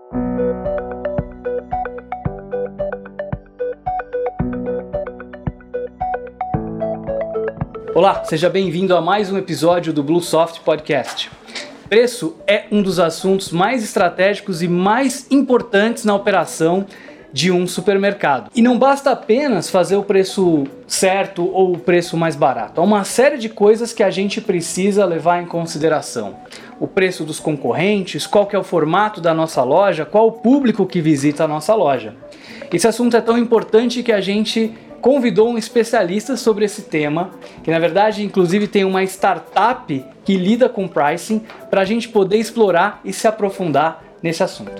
Olá, seja bem-vindo a mais um episódio do Bluesoft Podcast. Preço é um dos assuntos mais estratégicos e mais importantes na operação de um supermercado. E não basta apenas fazer o preço certo ou o preço mais barato. Há uma série de coisas que a gente precisa levar em consideração. O preço dos concorrentes, qual que é o formato da nossa loja, qual o público que visita a nossa loja. Esse assunto é tão importante que a gente convidou um especialista sobre esse tema, que na verdade inclusive tem uma startup que lida com pricing, para a gente poder explorar e se aprofundar nesse assunto.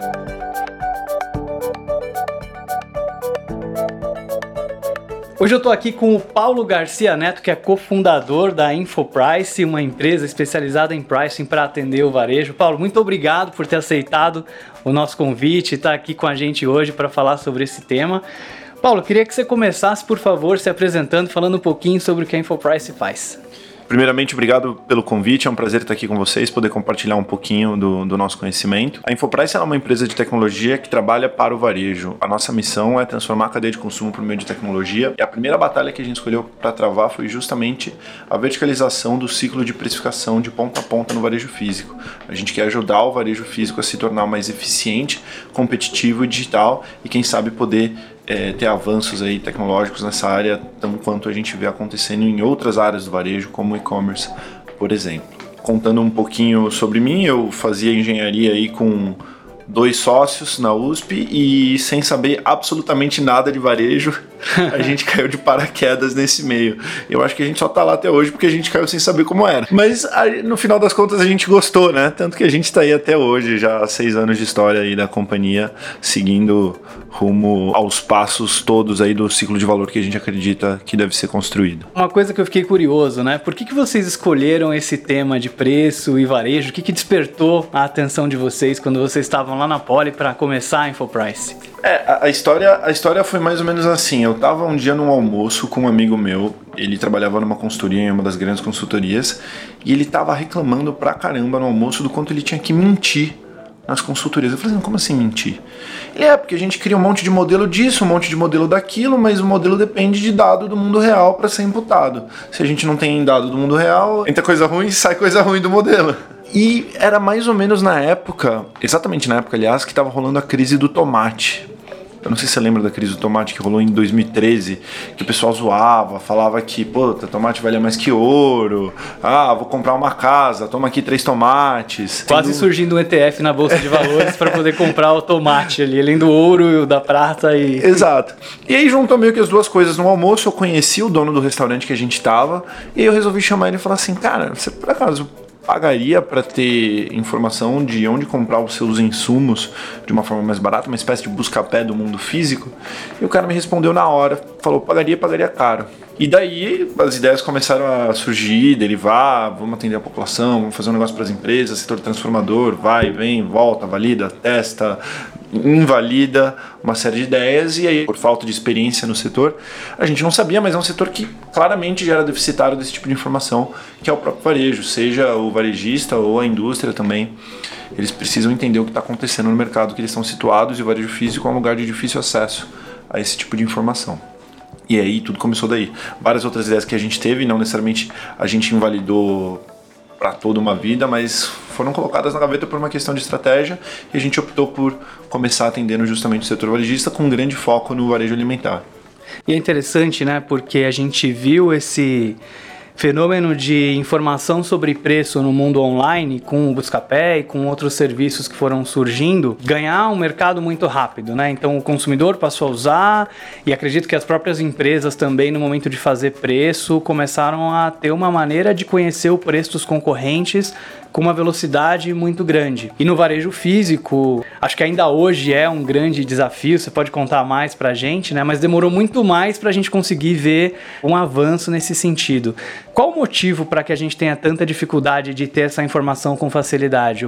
Hoje eu estou aqui com o Paulo Garcia Neto, que é cofundador da InfoPrice, uma empresa especializada em pricing para atender o varejo. Paulo, muito obrigado por ter aceitado o nosso convite e estar aqui com a gente hoje para falar sobre esse tema. Paulo, queria que você começasse, por favor, se apresentando, falando um pouquinho sobre o que a InfoPrice faz. Primeiramente, obrigado pelo convite, é um prazer estar aqui com vocês, poder compartilhar um pouquinho do nosso conhecimento. A InfoPrice é uma empresa de tecnologia que trabalha para o varejo. A nossa missão é transformar a cadeia de consumo por meio de tecnologia, e a primeira batalha que a gente escolheu para travar foi justamente a verticalização do ciclo de precificação de ponta a ponta no varejo físico. A gente quer ajudar o varejo físico a se tornar mais eficiente, competitivo e digital, e quem sabe poder ter avanços aí tecnológicos nessa área, tanto quanto a gente vê acontecendo em outras áreas do varejo, como o e-commerce, por exemplo. Contando um pouquinho sobre mim, eu fazia engenharia aí com 2 sócios na USP e sem saber absolutamente nada de varejo, a gente caiu de paraquedas nesse meio. Eu acho que a gente só tá lá até hoje porque a gente caiu sem saber como era. Mas no final das contas a gente gostou, né? Tanto que a gente tá aí até hoje, já há 6 anos de história aí da companhia, seguindo rumo aos passos todos aí do ciclo de valor que a gente acredita que deve ser construído. Uma coisa que eu fiquei curioso, né? Por que vocês escolheram esse tema de preço e varejo? O que despertou a atenção de vocês quando vocês estavam lá na Poli para começar a InfoPrice? A história foi mais ou menos assim. Eu tava um dia num almoço com um amigo meu, ele trabalhava numa consultoria, em uma das grandes consultorias, e ele tava reclamando pra caramba no almoço do quanto ele tinha que mentir nas consultorias. Eu falei assim, como assim mentir? Ele porque a gente cria um monte de modelo disso, um monte de modelo daquilo, mas o modelo depende de dado do mundo real para ser imputado. Se a gente não tem dado do mundo real, entra coisa ruim, sai coisa ruim do modelo. E era mais ou menos na época, exatamente na época, aliás, que estava rolando a crise do tomate. Eu não sei se você lembra da crise do tomate que rolou em 2013, que o pessoal zoava, falava que, tomate vale mais que ouro, vou comprar uma casa, toma aqui 3 tomates. Quase surgindo um ETF na Bolsa de Valores para poder comprar o tomate ali, além do ouro e o da prata. Exato. E aí juntou meio que as duas coisas no almoço, eu conheci o dono do restaurante que a gente tava, e eu resolvi chamar ele e falar assim, cara, você por acaso pagaria para ter informação de onde comprar os seus insumos de uma forma mais barata, uma espécie de busca-pé do mundo físico? E o cara me respondeu na hora, falou, pagaria caro. E daí as ideias começaram a surgir, derivar, vamos atender a população, vamos fazer um negócio para as empresas, setor transformador, vai, vem, volta, valida, testa, invalida, uma série de ideias, e aí por falta de experiência no setor, a gente não sabia, mas é um setor que claramente já era deficitário desse tipo de informação, que é o próprio varejo, seja o varejista ou a indústria também. Eles precisam entender o que está acontecendo no mercado que eles estão situados, e o varejo físico é um lugar de difícil acesso a esse tipo de informação. E aí tudo começou daí. Várias outras ideias que a gente teve, não necessariamente a gente invalidou para toda uma vida, mas foram colocadas na gaveta por uma questão de estratégia, e a gente optou por começar atendendo justamente o setor varejista com um grande foco no varejo alimentar. E é interessante, né, porque a gente viu esse fenômeno de informação sobre preço no mundo online, com o Buscapé e com outros serviços que foram surgindo, ganhar um mercado muito rápido, né? Então o consumidor passou a usar, e acredito que as próprias empresas também, no momento de fazer preço, começaram a ter uma maneira de conhecer o preço dos concorrentes com uma velocidade muito grande. E no varejo físico, acho que ainda hoje é um grande desafio, você pode contar mais pra gente, né? Mas demorou muito mais pra gente conseguir ver um avanço nesse sentido. Qual o motivo para que a gente tenha tanta dificuldade de ter essa informação com facilidade?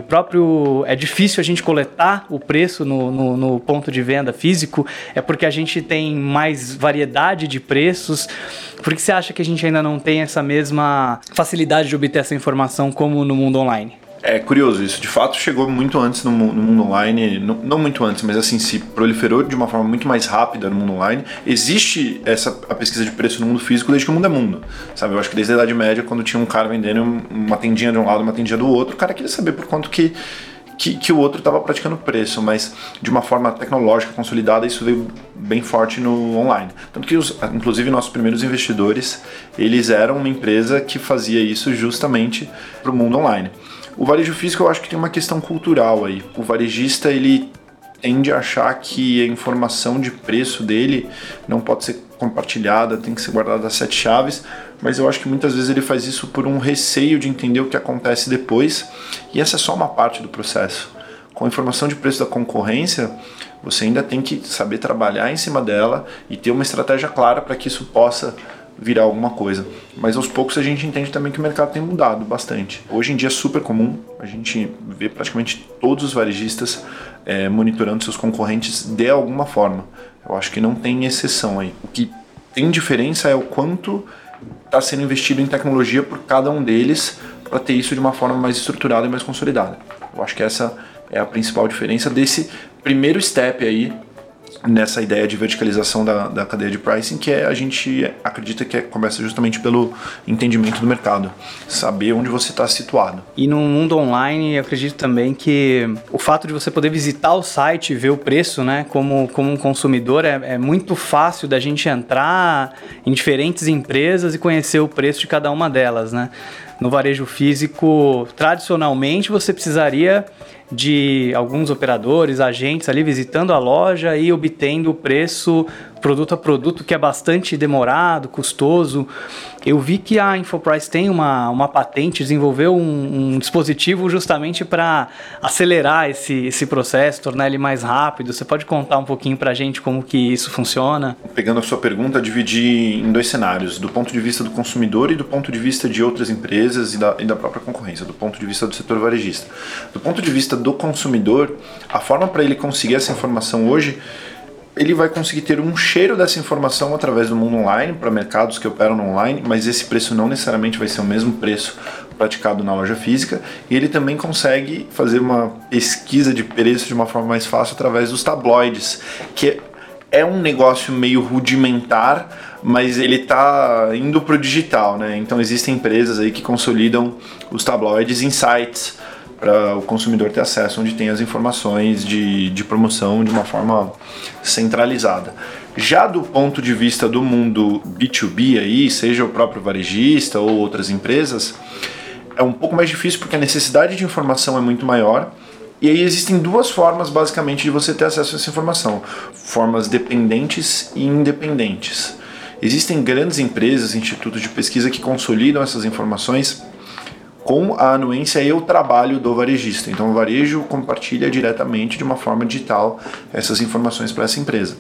É difícil a gente coletar o preço no ponto de venda físico? É porque a gente tem mais variedade de preços? Por que você acha que a gente ainda não tem essa mesma facilidade de obter essa informação como no mundo online? É curioso, isso de fato chegou muito antes no mundo online, não muito antes, mas assim, se proliferou de uma forma muito mais rápida no mundo online. Existe a pesquisa de preço no mundo físico desde que o mundo é mundo, sabe? Eu acho que desde a Idade Média, quando tinha um cara vendendo uma tendinha de um lado, uma tendinha do outro, o cara queria saber por quanto que o outro estava praticando preço, mas de uma forma tecnológica consolidada, isso veio bem forte no online. Tanto que, inclusive, nossos primeiros investidores, eles eram uma empresa que fazia isso justamente para o mundo online. O varejo físico, eu acho que tem uma questão cultural aí. O varejista, ele tende a achar que a informação de preço dele não pode ser compartilhada, tem que ser guardada às 7 chaves, mas eu acho que muitas vezes ele faz isso por um receio de entender o que acontece depois, e essa é só uma parte do processo. Com a informação de preço da concorrência, você ainda tem que saber trabalhar em cima dela e ter uma estratégia clara para que isso possa virar alguma coisa. Mas aos poucos a gente entende também que o mercado tem mudado bastante. Hoje em dia é super comum, a gente vê praticamente todos os varejistas monitorando seus concorrentes de alguma forma. Eu acho que não tem exceção aí. O que tem diferença é o quanto está sendo investido em tecnologia por cada um deles para ter isso de uma forma mais estruturada e mais consolidada. Eu acho que essa é a principal diferença desse primeiro step aí nessa ideia de verticalização da cadeia de pricing, que a gente acredita que começa justamente pelo entendimento do mercado, saber onde você está situado. E no mundo online, eu acredito também que o fato de você poder visitar o site e ver o preço, né, como um consumidor, é muito fácil da gente entrar em diferentes empresas e conhecer o preço de cada uma delas, né? No varejo físico, tradicionalmente, você precisaria de alguns operadores, agentes ali visitando a loja e obtendo o preço produto a produto, que é bastante demorado, custoso. Eu vi que a Infoprice tem uma patente, desenvolveu um dispositivo justamente para acelerar esse processo, tornar ele mais rápido. Você pode contar um pouquinho para a gente como que isso funciona? Pegando a sua pergunta, dividir em dois cenários, do ponto de vista do consumidor e do ponto de vista de outras empresas e da própria concorrência, do ponto de vista do setor varejista. Do ponto de vista do consumidor, a forma para ele conseguir essa informação hoje, ele vai conseguir ter um cheiro dessa informação através do mundo online, para mercados que operam no online, mas esse preço não necessariamente vai ser o mesmo preço praticado na loja física, e ele também consegue fazer uma pesquisa de preço de uma forma mais fácil através dos tabloides, que é um negócio meio rudimentar, mas ele está indo para o digital, né? Então existem empresas aí que consolidam os tabloides em sites, para o consumidor ter acesso onde tem as informações de promoção de uma forma centralizada. Já do ponto de vista do mundo B2B, aí, seja o próprio varejista ou outras empresas, é um pouco mais difícil porque a necessidade de informação é muito maior. E aí existem duas formas, basicamente, de você ter acesso a essa informação. Formas dependentes e independentes. Existem grandes empresas, institutos de pesquisa que consolidam essas informações com a anuência e o trabalho do varejista. Então o varejo compartilha diretamente de uma forma digital essas informações para essa empresa.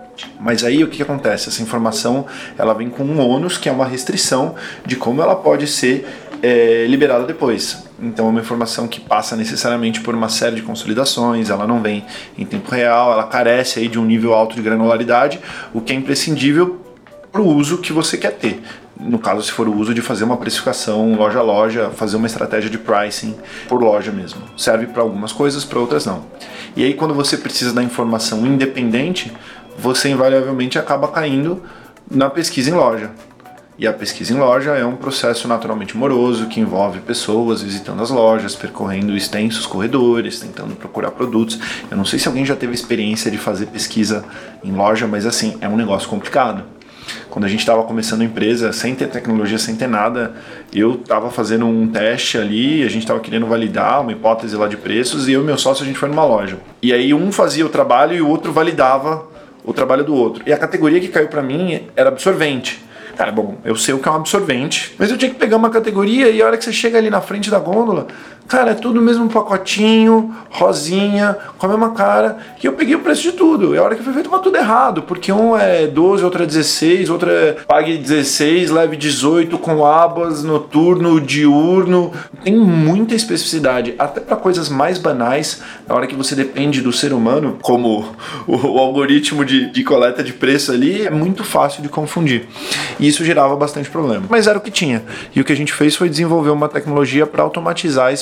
Mas aí o que acontece? Essa informação ela vem com um ônus, que é uma restrição de como ela pode ser liberada depois. Então é uma informação que passa necessariamente por uma série de consolidações, ela não vem em tempo real, ela carece aí de um nível alto de granularidade, o que é imprescindível para o uso que você quer ter. No caso, se for o uso de fazer uma precificação loja a loja, fazer uma estratégia de pricing por loja mesmo. Serve para algumas coisas, para outras não. E aí quando você precisa da informação independente, você invariavelmente acaba caindo na pesquisa em loja. E a pesquisa em loja é um processo naturalmente moroso, que envolve pessoas visitando as lojas, percorrendo extensos corredores, tentando procurar produtos. Eu não sei se alguém já teve experiência de fazer pesquisa em loja, mas assim, é um negócio complicado. Quando a gente estava começando a empresa, sem ter tecnologia, sem ter nada, eu estava fazendo um teste ali, a gente estava querendo validar uma hipótese lá de preços, e eu e meu sócio, a gente foi numa loja. E aí um fazia o trabalho e o outro validava o trabalho do outro. E a categoria que caiu para mim era absorvente. Cara, bom, eu sei o que é um absorvente, mas eu tinha que pegar uma categoria e a hora que você chega ali na frente da gôndola, cara, é tudo o mesmo pacotinho, rosinha, com a mesma cara, e eu peguei o preço de tudo. E a hora que foi feito, tudo errado, porque um é 12, outro é 16, outro é pague 16, leve 18, com abas, noturno, diurno. Tem muita especificidade, até para coisas mais banais, na hora que você depende do ser humano, como o algoritmo de coleta de preço ali, é muito fácil de confundir. E isso gerava bastante problema. Mas era o que tinha. E o que a gente fez foi desenvolver uma tecnologia para automatizar esse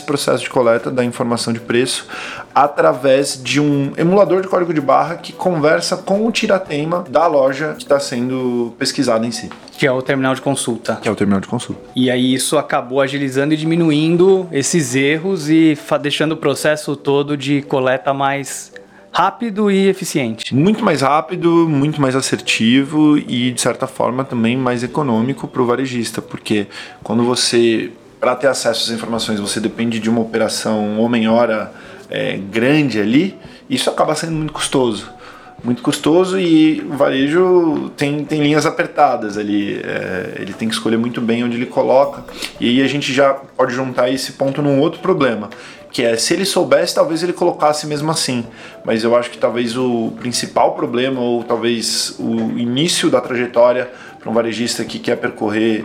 processo de coleta da informação de preço através de um emulador de código de barra que conversa com o tiratema da loja que está sendo pesquisada em si. Que é o terminal de consulta. Que é o terminal de consulta. E aí isso acabou agilizando e diminuindo esses erros e deixando o processo todo de coleta mais rápido e eficiente. Muito mais rápido, muito mais assertivo e, de certa forma, também mais econômico para o varejista, porque quando você, para ter acesso às informações, você depende de uma operação homem-hora grande ali, isso acaba sendo muito custoso. Muito custoso e o varejo tem linhas apertadas ali, ele tem que escolher muito bem onde ele coloca, e aí a gente já pode juntar esse ponto num outro problema, que é, se ele soubesse, talvez ele colocasse mesmo assim, mas eu acho que talvez o principal problema, ou talvez o início da trajetória para um varejista que quer percorrer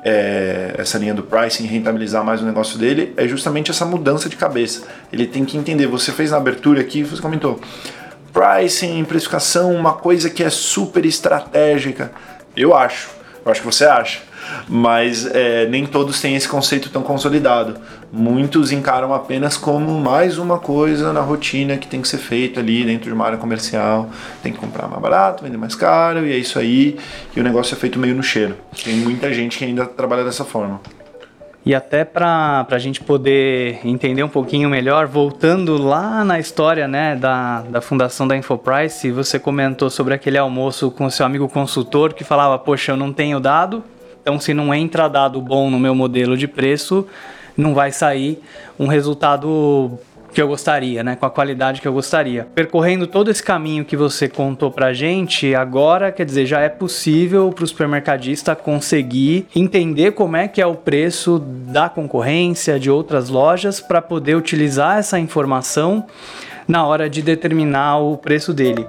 essa linha do pricing e rentabilizar mais o negócio dele, é justamente essa mudança de cabeça. Ele tem que entender, você fez na abertura aqui, você comentou, pricing, precificação, uma coisa que é super estratégica. Eu acho que você acha, mas nem todos têm esse conceito tão consolidado. Muitos encaram apenas como mais uma coisa na rotina que tem que ser feita ali dentro de uma área comercial. Tem que comprar mais barato, vender mais caro, e é isso aí, e o negócio é feito meio no cheiro. Tem muita gente que ainda trabalha dessa forma. E até para a gente poder entender um pouquinho melhor, voltando lá na história, né, da fundação da Infoprice, você comentou sobre aquele almoço com o seu amigo consultor que falava, poxa, eu não tenho dado, então se não entra dado bom no meu modelo de preço, não vai sair um resultado que eu gostaria, né, com a qualidade que eu gostaria. Percorrendo todo esse caminho que você contou pra gente, agora, quer dizer, já é possível para o supermercadista conseguir entender como é que é o preço da concorrência, de outras lojas, para poder utilizar essa informação na hora de determinar o preço dele.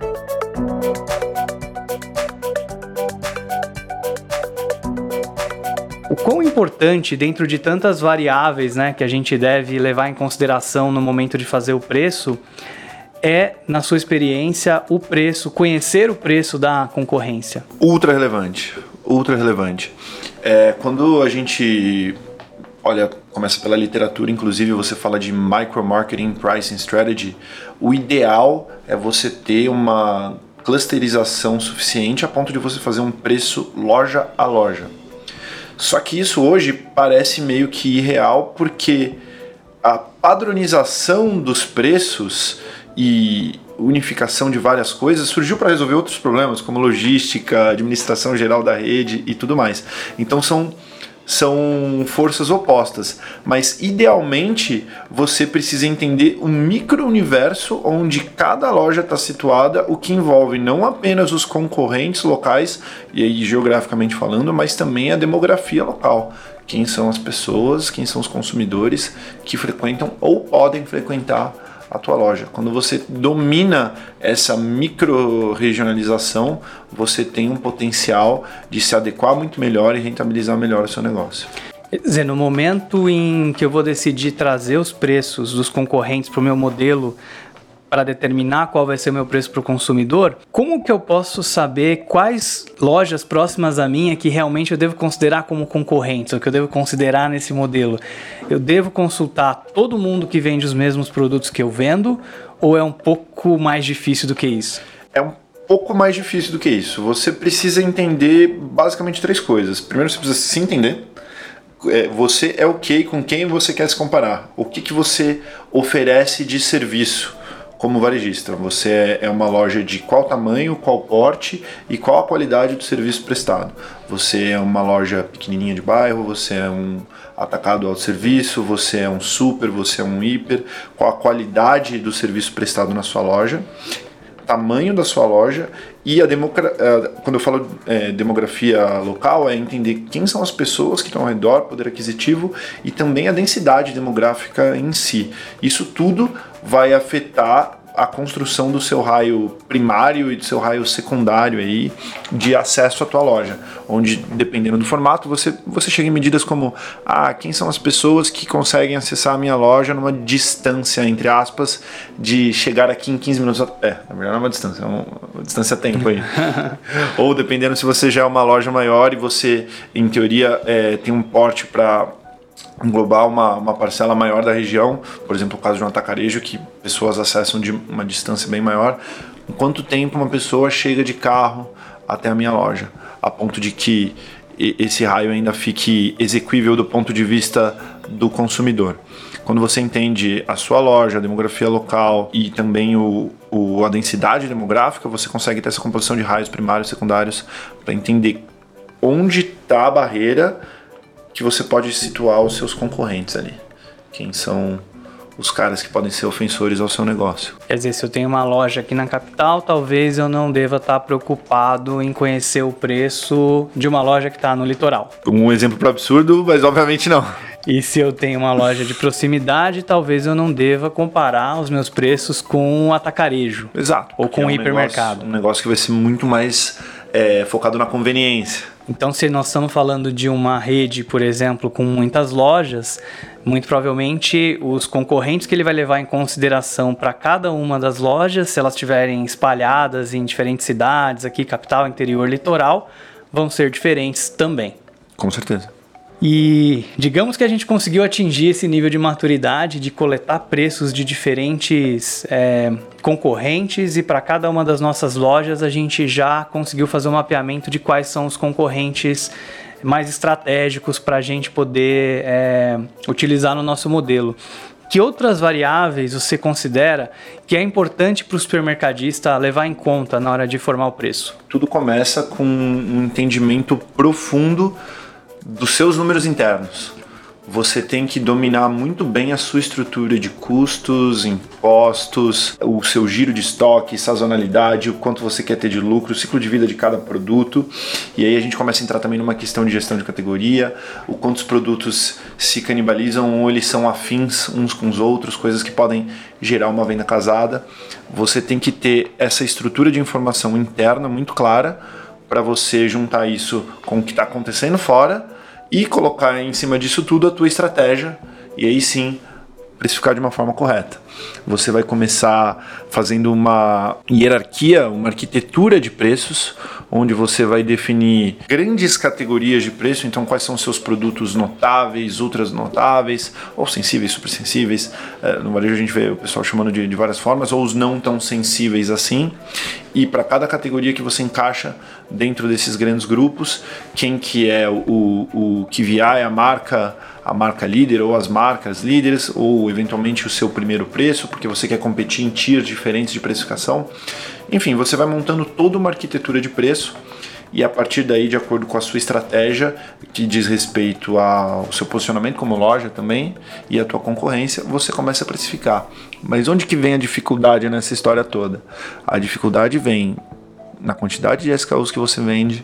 O quão importante, dentro de tantas variáveis, né, que a gente deve levar em consideração no momento de fazer o preço, é, na sua experiência, o preço, conhecer o preço da concorrência? Ultra relevante, ultra relevante. Quando a gente começa pela literatura, inclusive você fala de micro-marketing pricing strategy, o ideal é você ter uma clusterização suficiente a ponto de você fazer um preço loja a loja. Só que isso hoje parece meio que irreal, porque a padronização dos preços e unificação de várias coisas surgiu para resolver outros problemas, como logística, administração geral da rede e tudo mais. Então são forças opostas, mas idealmente você precisa entender um micro-universo onde cada loja está situada, o que envolve não apenas os concorrentes locais, e aí geograficamente falando, mas também a demografia local. Quem são as pessoas, quem são os consumidores que frequentam ou podem frequentar a tua loja. Quando você domina essa micro-regionalização, você tem um potencial de se adequar muito melhor e rentabilizar melhor o seu negócio. Quer dizer, no momento em que eu vou decidir trazer os preços dos concorrentes para o meu modelo para determinar qual vai ser o meu preço para o consumidor, como que eu posso saber quais lojas próximas a mim é que realmente eu devo considerar como concorrentes, ou que eu devo considerar nesse modelo? Eu devo consultar todo mundo que vende os mesmos produtos que eu vendo, ou é um pouco mais difícil do que isso? É um pouco mais difícil do que isso. Você precisa entender basicamente 3 coisas. Primeiro, você precisa se entender. Você é ok com quem você quer se comparar. O que você oferece de serviço como varejista. Você é uma loja de qual tamanho, qual porte e qual a qualidade do serviço prestado. Você é uma loja pequenininha de bairro, você é um atacado autosserviço, você é um super, você é um hiper. Qual a qualidade do serviço prestado na sua loja, tamanho da sua loja e quando eu falo demografia local, é entender quem são as pessoas que estão ao redor, poder aquisitivo e também a densidade demográfica em si. Isso tudo vai afetar a construção do seu raio primário e do seu raio secundário aí de acesso à tua loja, onde, dependendo do formato, você chega em medidas como quem são as pessoas que conseguem acessar a minha loja numa distância, entre aspas, de chegar aqui em 15 minutos. Na verdade não é uma distância, é uma distância tempo aí. Ou dependendo se você já é uma loja maior e você, em teoria, tem um porte para englobar uma parcela maior da região, por exemplo, o caso de um atacarejo que pessoas acessam de uma distância bem maior. Em quanto tempo uma pessoa chega de carro até a minha loja, a ponto de que esse raio ainda fique exequível do ponto de vista do consumidor. Quando você entende a sua loja, a demografia local e também a densidade demográfica, você consegue ter essa composição de raios primários e secundários para entender onde está a barreira que você pode situar os seus concorrentes ali. Quem são os caras que podem ser ofensores ao seu negócio. Quer dizer, se eu tenho uma loja aqui na capital, talvez eu não deva estar preocupado em conhecer o preço de uma loja que está no litoral. Um exemplo para absurdo, mas obviamente não. E se eu tenho uma loja de proximidade, talvez eu não deva comparar os meus preços com um atacarejo. Exato. Ou com um hipermercado. Um negócio que vai ser muito mais focado na conveniência. Então, se nós estamos falando de uma rede, por exemplo, com muitas lojas, muito provavelmente os concorrentes que ele vai levar em consideração para cada uma das lojas, se elas estiverem espalhadas em diferentes cidades, aqui capital, interior, litoral, vão ser diferentes também. Com certeza. E digamos que a gente conseguiu atingir esse nível de maturidade de coletar preços de diferentes concorrentes, e para cada uma das nossas lojas a gente já conseguiu fazer um mapeamento de quais são os concorrentes mais estratégicos para a gente poder utilizar no nosso modelo. Que outras variáveis você considera que é importante para o supermercadista levar em conta na hora de formar o preço? Tudo começa com um entendimento profundo dos seus números internos. Você tem que dominar muito bem a sua estrutura de custos, impostos, o seu giro de estoque, sazonalidade, o quanto você quer ter de lucro, o ciclo de vida de cada produto. E aí a gente começa a entrar também numa questão de gestão de categoria, o quanto os produtos se canibalizam ou eles são afins uns com os outros, coisas que podem gerar uma venda casada. Você tem que ter essa estrutura de informação interna muito clara para você juntar isso com o que está acontecendo fora e colocar em cima disso tudo a tua estratégia, e aí sim precificar de uma forma correta. Você vai começar fazendo uma hierarquia, uma arquitetura de preços, onde você vai definir grandes categorias de preço. Então, quais são os seus produtos notáveis, ultras notáveis, ou sensíveis, super sensíveis. No varejo a gente vê o pessoal chamando de várias formas, ou os não tão sensíveis assim. E para cada categoria que você encaixa dentro desses grandes grupos, quem que é o QVI, a marca líder, ou as marcas líderes, ou eventualmente o seu primeiro preço, porque você quer competir em tiers diferentes de precificação. Enfim, você vai montando toda uma arquitetura de preço, e a partir daí, de acordo com a sua estratégia, que diz respeito ao seu posicionamento como loja também, e a tua concorrência, você começa a precificar. Mas onde que vem a dificuldade nessa história toda? A dificuldade vem na quantidade de SKUs que você vende,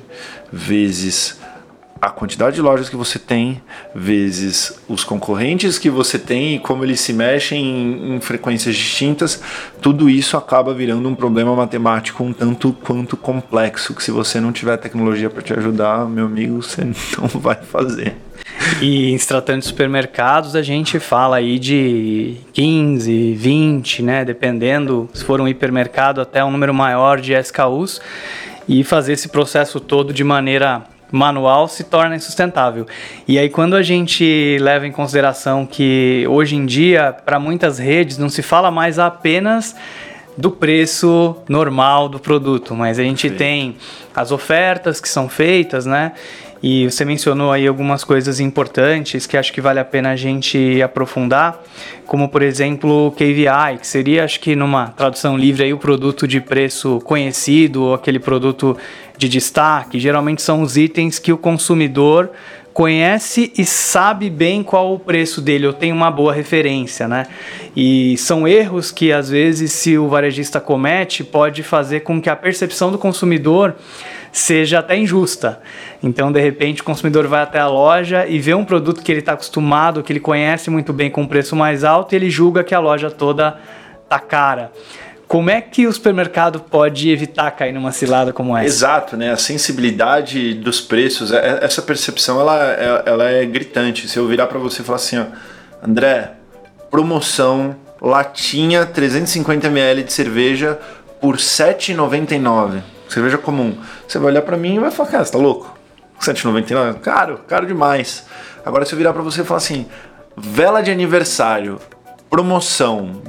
vezes a quantidade de lojas que você tem, vezes os concorrentes que você tem e como eles se mexem em frequências distintas. Tudo isso acaba virando um problema matemático um tanto quanto complexo, que se você não tiver tecnologia para te ajudar, meu amigo, você não vai fazer. E em se tratando de supermercados, a gente fala aí de 15, 20, né? Dependendo, se for um hipermercado, até um número maior de SKUs, e fazer esse processo todo de maneira manual se torna insustentável. E aí, quando a gente leva em consideração que hoje em dia, para muitas redes, não se fala mais apenas do preço normal do produto, mas a gente tem as ofertas que são feitas, né? E você mencionou aí algumas coisas importantes que acho que vale a pena a gente aprofundar, como por exemplo o KVI, que seria, acho que numa tradução livre, aí, o produto de preço conhecido, ou aquele produto de destaque. Geralmente são os itens que o consumidor conhece e sabe bem qual o preço dele, ou tem uma boa referência, né? E são erros que às vezes, se o varejista comete, pode fazer com que a percepção do consumidor seja até injusta. Então, de repente, o consumidor vai até a loja e vê um produto que ele está acostumado, que ele conhece muito bem, com um preço mais alto, e ele julga que a loja toda tá cara. Como é que o supermercado pode evitar cair numa cilada como essa? Exato, né? A sensibilidade dos preços, essa percepção ela é gritante. Se eu virar para você e falar assim, ó, André, promoção, latinha 350 ml de cerveja por R$ 7,99. Cerveja comum. Você vai olhar pra mim e vai falar, cara, você tá louco? R$7,99, caro demais. Agora se eu virar para você e falar assim, vela de aniversário, promoção,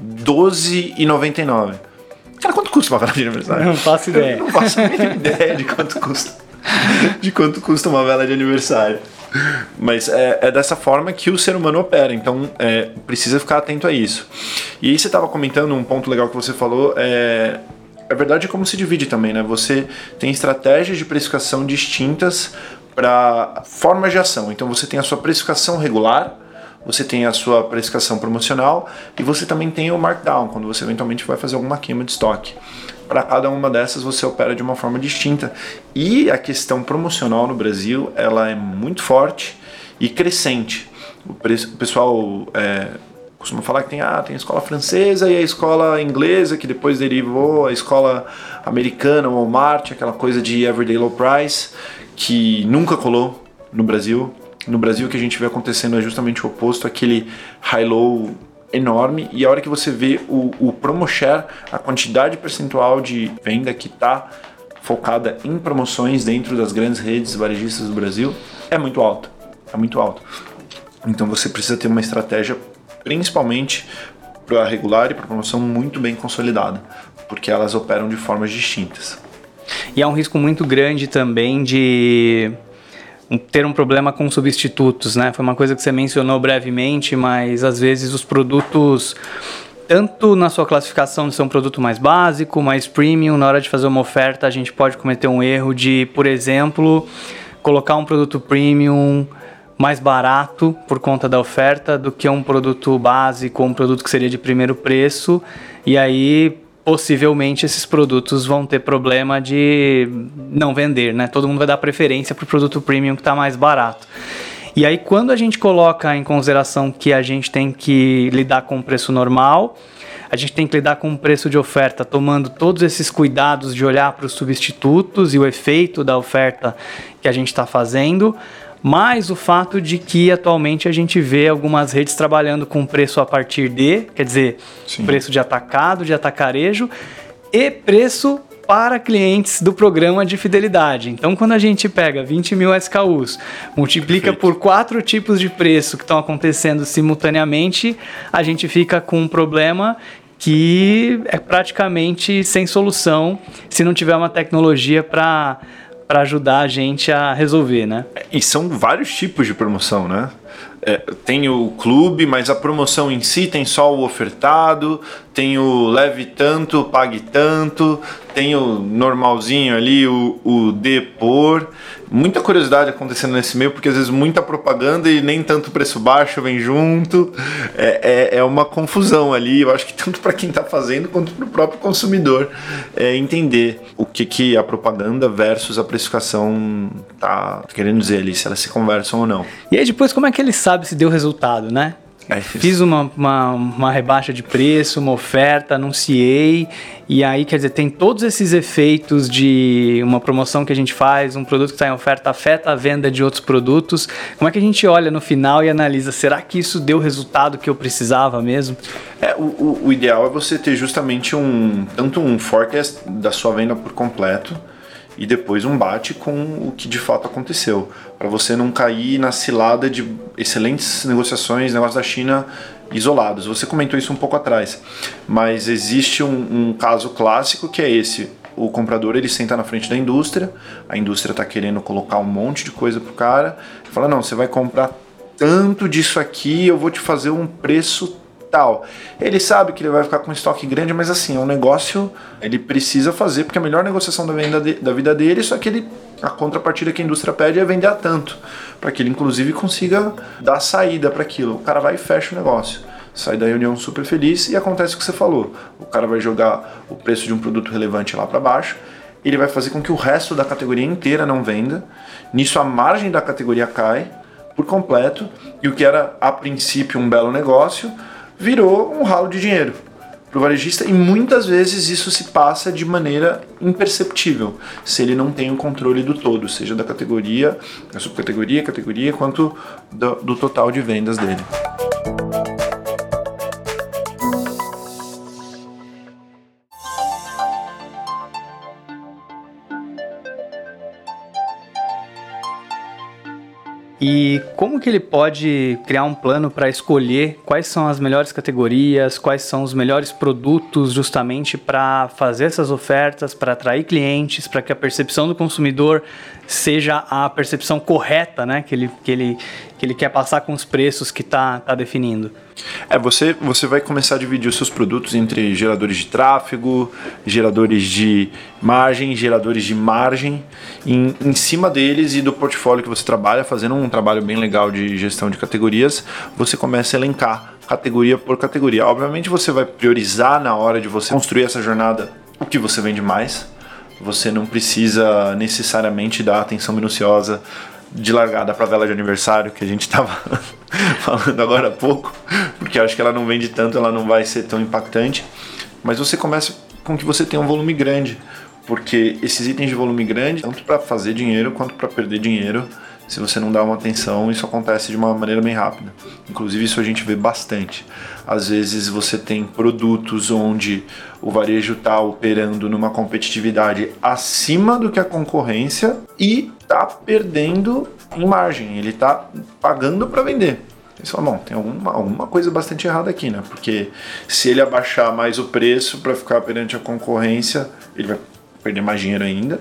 R$12,99. Cara, quanto custa uma vela de aniversário? Não faço ideia. Eu não faço a mínima ideia de quanto custa. De quanto custa uma vela de aniversário. Mas é dessa forma que o ser humano opera, então precisa ficar atento a isso. E aí você estava comentando um ponto legal que você falou, é verdade como se divide também, né? Você tem estratégias de precificação distintas para formas de ação. Então você tem a sua precificação regular, você tem a sua precificação promocional e você também tem o markdown, quando você eventualmente vai fazer alguma queima de estoque. Para cada uma dessas você opera de uma forma distinta. E a questão promocional no Brasil, ela é muito forte e crescente. O pessoal costuma falar que tem a escola francesa e a escola inglesa, que depois derivou a escola americana, o Walmart, aquela coisa de everyday low price, que nunca colou no Brasil. No Brasil o que a gente vê acontecendo é justamente o oposto, aquele high-low enorme, e a hora que você vê o promo share, a quantidade percentual de venda que está focada em promoções dentro das grandes redes varejistas do Brasil, é muito alto. É muito alto. Então você precisa ter uma estratégia, principalmente para regular e para promoção, muito bem consolidada, porque elas operam de formas distintas. E há um risco muito grande também de ter um problema com substitutos, né? Foi uma coisa que você mencionou brevemente, mas às vezes os produtos, tanto na sua classificação de ser um produto mais básico, mais premium, na hora de fazer uma oferta, a gente pode cometer um erro de, por exemplo, colocar um produto premium mais barato por conta da oferta do que um produto básico, um produto que seria de primeiro preço, e aí possivelmente esses produtos vão ter problema de não vender, né? Todo mundo vai dar preferência para o produto premium que está mais barato. E aí quando a gente coloca em consideração que a gente tem que lidar com o preço normal, a gente tem que lidar com o preço de oferta, tomando todos esses cuidados de olhar para os substitutos e o efeito da oferta que a gente está fazendo, mais o fato de que atualmente a gente vê algumas redes trabalhando com preço a partir de, quer dizer, sim, preço de atacado, de atacarejo e preço para clientes do programa de fidelidade. Então, quando a gente pega 20 mil SKUs, multiplica por 4 tipos de preço que estão acontecendo simultaneamente, a gente fica com um problema que é praticamente sem solução se não tiver uma tecnologia para ajudar a gente a resolver, né? E são vários tipos de promoção, né? Tem o clube, mas a promoção em si tem só o ofertado, tem o leve tanto, pague tanto, tem o normalzinho ali, o depor. Muita curiosidade acontecendo nesse meio, porque às vezes muita propaganda e nem tanto preço baixo vem junto. É uma confusão ali, eu acho que tanto para quem está fazendo quanto para o próprio consumidor entender o que a propaganda versus a precificação tá querendo dizer ali, se elas se conversam ou não. E aí depois como é que ele sabe se deu resultado, né? Fiz uma rebaixa de preço, uma oferta, anunciei, e aí, quer dizer, tem todos esses efeitos de uma promoção que a gente faz, um produto que está em oferta afeta a venda de outros produtos. Como é que a gente olha no final e analisa, será que isso deu o resultado que eu precisava mesmo? O ideal é você ter justamente tanto um forecast da sua venda por completo, e depois um bate com o que de fato aconteceu, para você não cair na cilada de excelentes negociações, negócios da China isolados. Você comentou isso um pouco atrás, mas existe um caso clássico que é esse: o comprador ele senta na frente da indústria, a indústria está querendo colocar um monte de coisa pro cara, fala, não, você vai comprar tanto disso aqui, eu vou te fazer um preço tal. Ele sabe que ele vai ficar com um estoque grande, mas assim, é um negócio, ele precisa fazer, porque a melhor negociação da vida dele, só que a contrapartida que a indústria pede é vender a tanto, para que ele inclusive consiga dar saída para aquilo. O cara vai e fecha o negócio, sai da reunião super feliz e acontece o que você falou. O cara vai jogar o preço de um produto relevante lá para baixo, ele vai fazer com que o resto da categoria inteira não venda, nisso a margem da categoria cai por completo, e o que era a princípio um belo negócio virou um ralo de dinheiro para o varejista, e muitas vezes isso se passa de maneira imperceptível, se ele não tem o controle do todo, seja da categoria, da subcategoria, categoria, quanto do total de vendas dele. E como que ele pode criar um plano para escolher quais são as melhores categorias, quais são os melhores produtos justamente para fazer essas ofertas, para atrair clientes, para que a percepção do consumidor seja a percepção correta, né, que ele quer passar com os preços que tá definindo? Você vai começar a dividir os seus produtos entre geradores de tráfego, geradores de margem, geradores de margem, em cima deles e do portfólio que você trabalha, fazendo um trabalho bem legal de gestão de categorias, você começa a elencar categoria por categoria. Obviamente você vai priorizar na hora de você construir essa jornada o que você vende mais. Você não precisa necessariamente dar atenção minuciosa de largada para a vela de aniversário, que a gente estava falando agora há pouco, porque acho que ela não vende tanto, ela não vai ser tão impactante. Mas você começa com que você tenha um volume grande, porque esses itens de volume grande, tanto para fazer dinheiro quanto para perder dinheiro, se você não dá uma atenção, isso acontece de uma maneira bem rápida. Inclusive isso a gente vê bastante. Às vezes você tem produtos onde o varejo está operando numa competitividade acima do que a concorrência e está perdendo em margem, ele está pagando para vender. Você fala, bom, tem alguma coisa bastante errada aqui, né? Porque se ele abaixar mais o preço para ficar perante a concorrência, ele vai perder mais dinheiro ainda.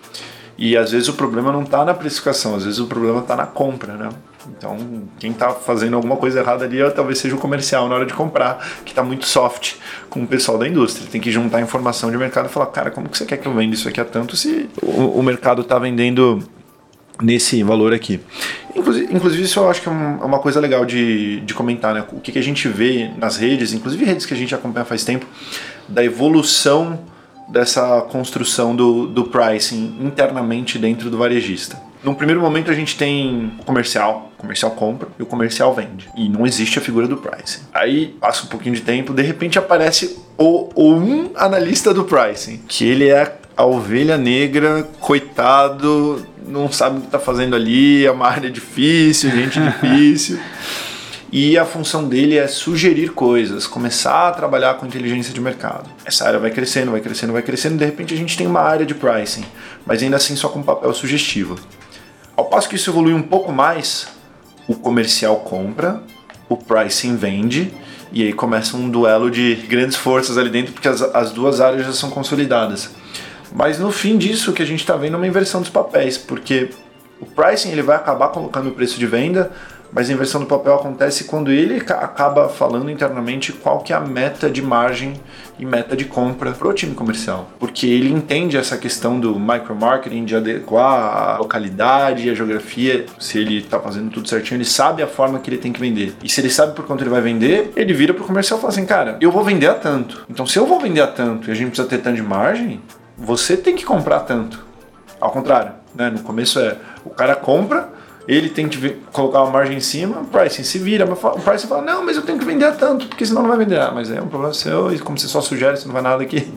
E às vezes o problema não está na precificação, às vezes o problema está na compra, né? Então, quem está fazendo alguma coisa errada ali talvez seja o comercial na hora de comprar, que está muito soft com o pessoal da indústria. Tem que juntar informação de mercado e falar, cara, como que você quer que eu venda isso aqui a tanto se o mercado está vendendo nesse valor aqui? Inclusive isso eu acho que é uma coisa legal de comentar, né? O que a gente vê nas redes, inclusive redes que a gente acompanha faz tempo, da evolução dessa construção do pricing internamente dentro do varejista. No primeiro momento a gente tem o comercial compra e o comercial vende. E não existe a figura do pricing. Aí passa um pouquinho de tempo, de repente aparece um analista do pricing, que ele é a ovelha negra, coitado, não sabe o que está fazendo ali, é uma área difícil, gente difícil. E a função dele é sugerir coisas, começar a trabalhar com inteligência de mercado. Essa área vai crescendo, de repente a gente tem uma área de pricing, mas ainda assim só com papel sugestivo. Ao passo que isso evolui um pouco mais, o comercial compra, o pricing vende, e aí começa um duelo de grandes forças ali dentro, porque as duas áreas já são consolidadas. Mas no fim disso, o que a gente está vendo é uma inversão dos papéis, porque o pricing ele vai acabar colocando o preço de venda, mas a inversão do papel acontece quando ele acaba falando internamente qual que é a meta de margem e meta de compra para o time comercial. Porque ele entende essa questão do micromarketing, de adequar a localidade e a geografia. Se ele está fazendo tudo certinho, ele sabe a forma que ele tem que vender. E se ele sabe por quanto ele vai vender, ele vira para o comercial e fala assim, cara, eu vou vender a tanto. Então se eu vou vender a tanto e a gente precisa ter tanto de margem, você tem que comprar tanto. Ao contrário, né? No começo o cara compra, ele tem que colocar uma margem em cima, o pricing se vira, mas o pricing fala, não, mas eu tenho que vender a tanto, porque senão não vai vender. Mas é um problema seu, e como você só sugere, você não vai nada aqui.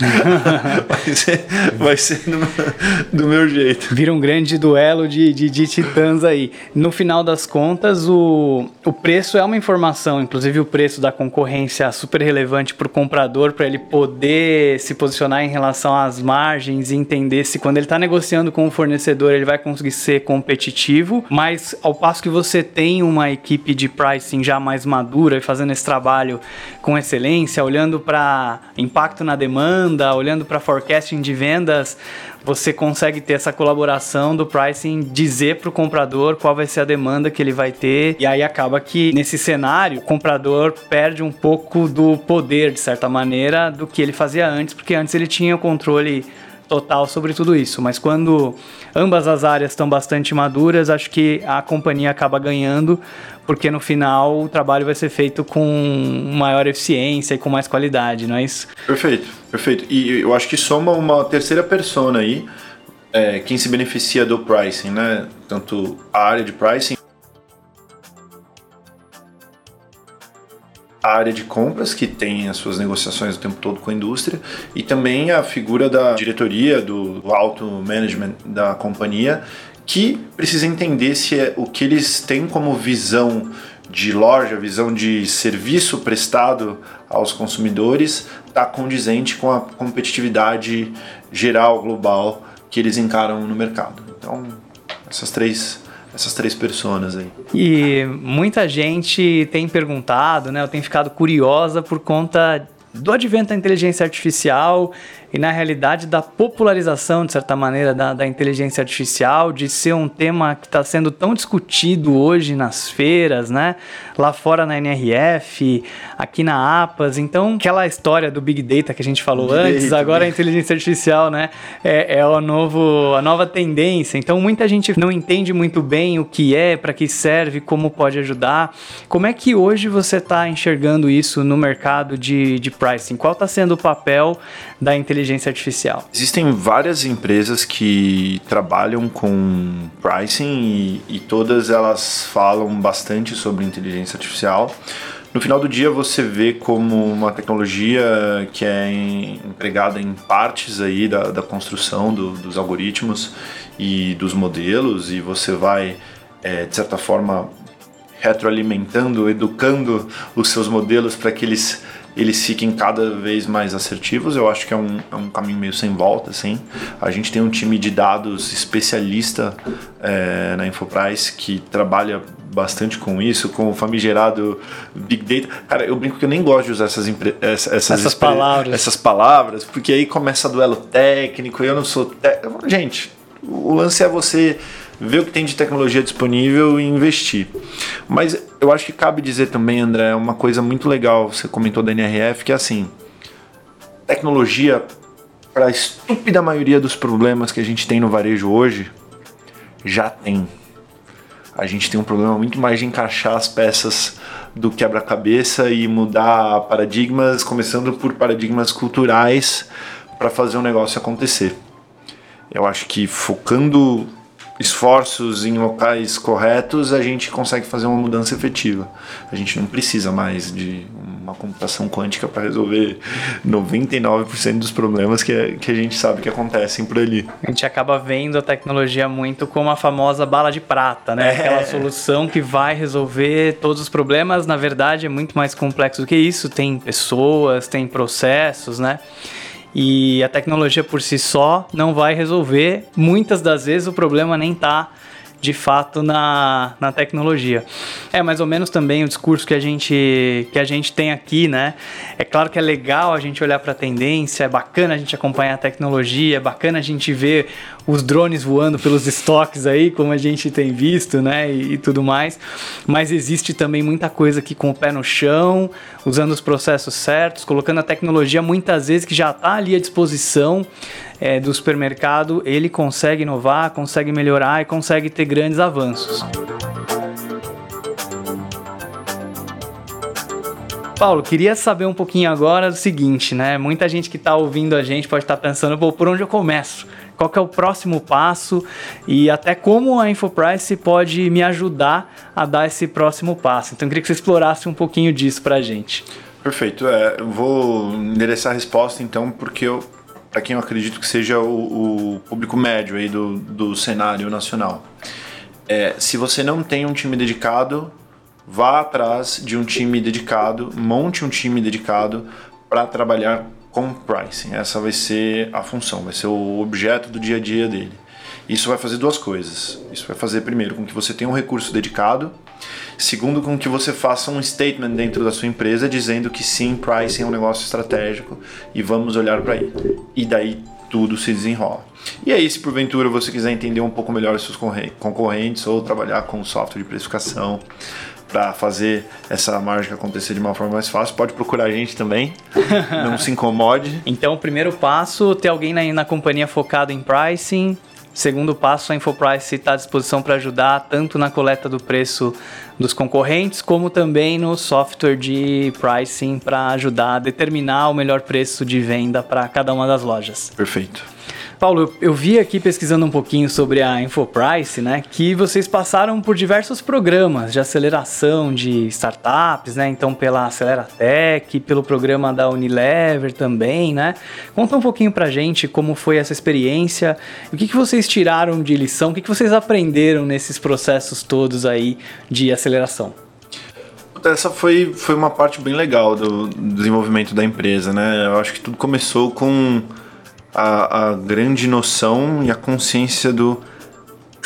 vai ser do meu jeito. Vira um grande duelo de titãs aí. No final das contas, o preço é uma informação, inclusive o preço da concorrência super relevante para o comprador, para ele poder se posicionar em relação às margens e entender se quando ele está negociando com o fornecedor ele vai conseguir ser competitivo, mas ao passo que você tem uma equipe de pricing já mais madura e fazendo esse trabalho com excelência, olhando para impacto na demanda, olhando para forecasting de vendas, você consegue ter essa colaboração do pricing, dizer para o comprador qual vai ser a demanda que ele vai ter, e aí acaba que nesse cenário o comprador perde um pouco do poder, de certa maneira, do que ele fazia antes, porque antes ele tinha o controle total sobre tudo isso, mas quando ambas as áreas estão bastante maduras, acho que a companhia acaba ganhando, porque no final o trabalho vai ser feito com maior eficiência e com mais qualidade, não é isso? Perfeito. E eu acho que soma uma terceira persona aí, quem se beneficia do pricing, né? Tanto a área de pricing, a área de compras, que tem as suas negociações o tempo todo com a indústria, e também a figura da diretoria, do alto management da companhia, que precisa entender se o que eles têm como visão de loja, visão de serviço prestado aos consumidores, está condizente com a competitividade geral, global, que eles encaram no mercado. Então, essas três essas 3 personas aí. E muita gente tem perguntado, né, ou tem ficado curiosa por conta do advento da inteligência artificial e, na realidade, da popularização, de certa maneira, da inteligência artificial, de ser um tema que está sendo tão discutido hoje nas feiras, né? Lá fora na NRF, aqui na APAS. Então, aquela história do Big Data que a gente falou antes, agora a inteligência artificial, né? É a nova tendência. Então, muita gente não entende muito bem o que é, para que serve, como pode ajudar. Como é que hoje você está enxergando isso no mercado de pricing? Qual está sendo o papel da inteligência artificial? Existem várias empresas que trabalham com pricing e todas elas falam bastante sobre inteligência artificial. No final do dia você vê como uma tecnologia que é empregada em partes aí da construção dos algoritmos e dos modelos, e você vai, de certa forma, retroalimentando, educando os seus modelos para que eles fiquem cada vez mais assertivos. Eu acho que é um caminho meio sem volta, assim. A gente tem um time de dados especialista na Infoprice que trabalha bastante com isso, com o famigerado Big Data. Cara, eu brinco que eu nem gosto de usar essas palavras, porque aí começa duelo técnico, e eu não sou... Gente, o lance é você ver o que tem de tecnologia disponível e investir. Mas eu acho que cabe dizer também, André, uma coisa muito legal, você comentou da NRF, que é assim, tecnologia, para a estúpida maioria dos problemas que a gente tem no varejo hoje, já tem. A gente tem um problema muito mais de encaixar as peças do quebra-cabeça e mudar paradigmas, começando por paradigmas culturais, para fazer um negócio acontecer. Eu acho que focando esforços em locais corretos, a gente consegue fazer uma mudança efetiva. A gente não precisa mais de uma computação quântica para resolver 99% dos problemas que a gente sabe que acontecem por ali. A gente acaba vendo a tecnologia muito como a famosa bala de prata, né? Aquela solução que vai resolver todos os problemas. Na verdade, é muito mais complexo do que isso. Tem pessoas, tem processos, né? E a tecnologia por si só não vai resolver. Muitas das vezes o problema nem está, de fato, na tecnologia. É mais ou menos também o discurso que a gente tem aqui, né? É claro que é legal a gente olhar para a tendência, é bacana a gente acompanhar a tecnologia, é bacana a gente ver os drones voando pelos estoques aí, como a gente tem visto, né? E tudo mais. Mas existe também muita coisa aqui com o pé no chão, usando os processos certos, colocando a tecnologia muitas vezes que já está ali à disposição do supermercado. Ele consegue inovar, consegue melhorar e consegue ter grandes avanços. Paulo, queria saber um pouquinho agora do seguinte, né? Muita gente que está ouvindo a gente pode estar pensando, por onde eu começo? Qual que é o próximo passo? E até como a Infoprice pode me ajudar a dar esse próximo passo? Então, eu queria que você explorasse um pouquinho disso para a gente. Perfeito. Eu vou endereçar a resposta, então, porque para quem eu acredito que seja o público médio aí do cenário nacional. Se você não tem um time dedicado, vá atrás de um time dedicado, monte um time dedicado para trabalhar com pricing. Essa vai ser a função, vai ser o objeto do dia a dia dele. Isso vai fazer 2 coisas. Isso vai fazer, primeiro, com que você tenha um recurso dedicado. Segundo, com que você faça um statement dentro da sua empresa dizendo que sim, pricing é um negócio estratégico e vamos olhar para ele. E daí tudo se desenrola. E aí, se porventura você quiser entender um pouco melhor os seus concorrentes ou trabalhar com software de precificação para fazer essa margem acontecer de uma forma mais fácil, pode procurar a gente também, não se incomode. Então, o primeiro passo, ter alguém na companhia focado em pricing. Segundo passo, a Infoprice está à disposição para ajudar tanto na coleta do preço dos concorrentes, como também no software de pricing para ajudar a determinar o melhor preço de venda para cada uma das lojas. Perfeito. Paulo, eu vi aqui pesquisando um pouquinho sobre a Infoprice, né, que vocês passaram por diversos programas de aceleração de startups, né, então pela Aceleratec, pelo programa da Unilever também, né? Conta um pouquinho pra gente como foi essa experiência, o que vocês tiraram de lição, o que vocês aprenderam nesses processos todos aí de aceleração? Essa foi uma parte bem legal do desenvolvimento da empresa, né? Eu acho que tudo começou com a grande noção e a consciência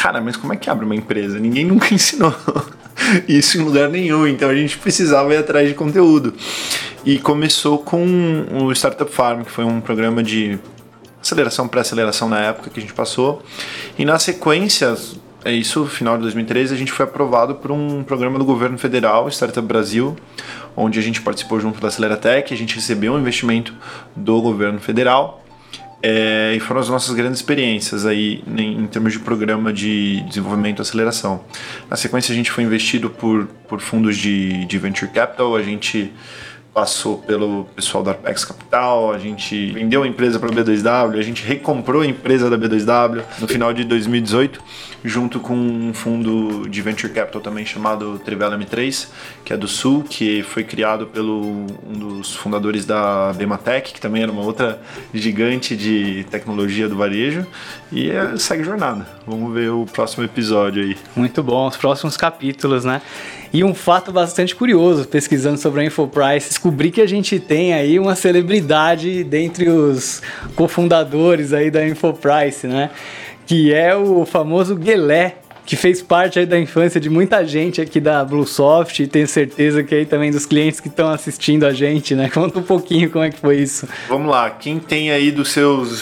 cara, mas como é que abre uma empresa? Ninguém nunca ensinou isso em lugar nenhum, então a gente precisava ir atrás de conteúdo. E começou com o Startup Farm, que foi um programa de aceleração, pré-aceleração na época que a gente passou. E na sequência, no final de 2013, a gente foi aprovado por um programa do governo federal, Startup Brasil, onde a gente participou junto da Aceleratec, a gente recebeu um investimento do governo federal. E foram as nossas grandes experiências aí em termos de programa de desenvolvimento e aceleração. Na sequência, a gente foi investido por fundos de Venture Capital, a gente passou pelo pessoal da Apex Capital, a gente vendeu a empresa para a B2W, a gente recomprou a empresa da B2W no final de 2018, junto com um fundo de Venture Capital também chamado Trivela M3, que é do Sul, que foi criado pelo um dos fundadores da Bematec, que também era uma outra gigante de tecnologia do varejo, e segue jornada. Vamos ver o próximo episódio aí. Muito bom, os próximos capítulos, né? E um fato bastante curioso, pesquisando sobre a InfoPrice, descobri que a gente tem aí uma celebridade dentre os cofundadores aí da InfoPrice, né? Que é o famoso Guelé, que fez parte aí da infância de muita gente aqui da BlueSoft, e tenho certeza que aí também dos clientes que estão assistindo a gente, né? Conta um pouquinho como é que foi isso. Vamos lá, quem tem aí dos seus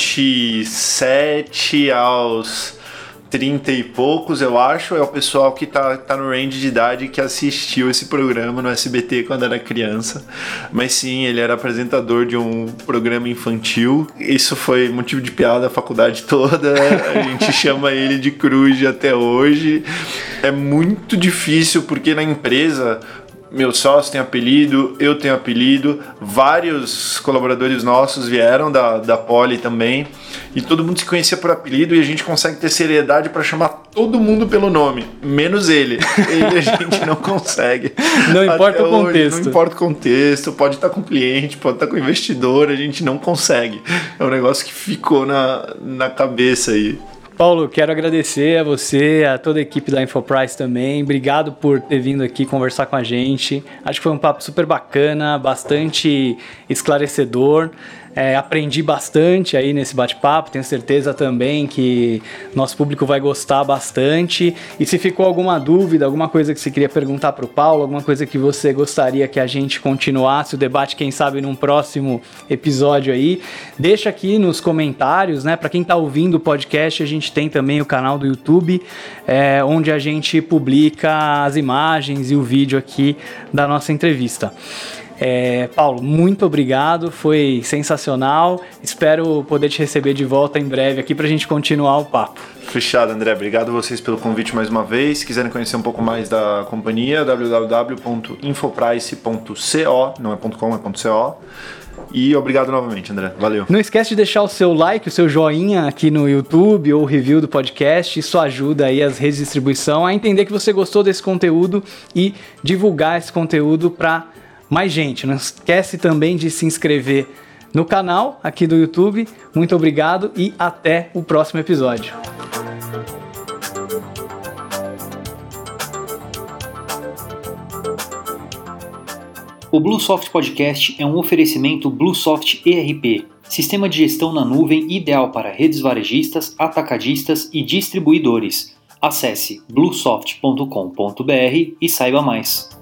27 aos 30 e poucos, eu acho, é o pessoal que tá no range de idade que assistiu esse programa no SBT quando era criança. Mas sim, ele era apresentador de um programa infantil. Isso foi motivo de piada a faculdade toda. A gente chama ele de Cruz até hoje. É muito difícil porque na empresa meu sócio tem apelido, eu tenho apelido, vários colaboradores nossos vieram da Poli também, e todo mundo se conhecia por apelido, e a gente consegue ter seriedade para chamar todo mundo pelo nome, menos ele. Ele a gente não consegue. Não importa o contexto. Não importa o contexto, pode estar com cliente, pode estar com investidor, a gente não consegue. É um negócio que ficou na cabeça aí. Paulo, quero agradecer a você, a toda a equipe da InfoPrice também. Obrigado por ter vindo aqui conversar com a gente. Acho que foi um papo super bacana, bastante esclarecedor. Aprendi bastante aí nesse bate-papo, tenho certeza também que nosso público vai gostar bastante. E se ficou alguma dúvida, alguma coisa que você queria perguntar para o Paulo, alguma coisa que você gostaria que a gente continuasse o debate, quem sabe num próximo episódio aí, deixa aqui nos comentários, né? Para quem está ouvindo o podcast, a gente tem também o canal do YouTube, onde a gente publica as imagens e o vídeo aqui da nossa entrevista. Paulo, muito obrigado, foi sensacional, espero poder te receber de volta em breve aqui pra gente continuar o papo. Fechado, André, obrigado a vocês pelo convite mais uma vez. Se quiserem conhecer um pouco mais da companhia, www.infoprice.co, não é .com, é .co. E obrigado novamente, André. Valeu. Não esquece de deixar o seu like, o seu joinha aqui no YouTube ou review do podcast. Isso ajuda aí as redes de distribuição a entender que você gostou desse conteúdo e divulgar esse conteúdo para mais gente. Não esquece também de se inscrever no canal aqui do YouTube. Muito obrigado e até o próximo episódio. O BlueSoft Podcast é um oferecimento BlueSoft ERP, sistema de gestão na nuvem ideal para redes varejistas, atacadistas e distribuidores. Acesse bluesoft.com.br e saiba mais.